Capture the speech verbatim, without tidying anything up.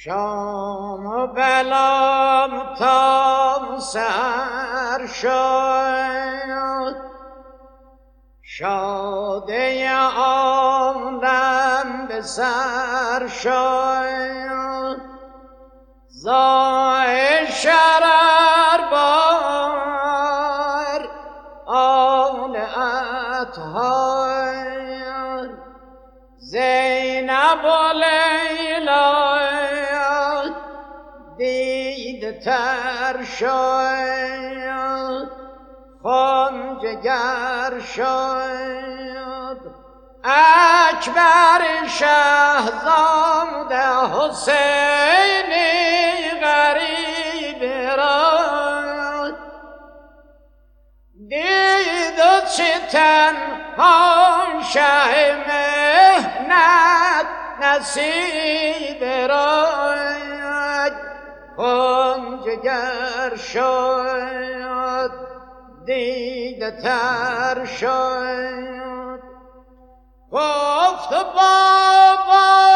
شام و بلام تا سر شد، شاده عالم به سر شد. زای شرر بار آل اطهار، زینب و لیلا دید تر شد، خون جگر شد. اکبر شهزاده حسینی غریب را دید و چه تنها شه مهنت نصیب را، خون جگر شد دیده تر شد. گفت بابا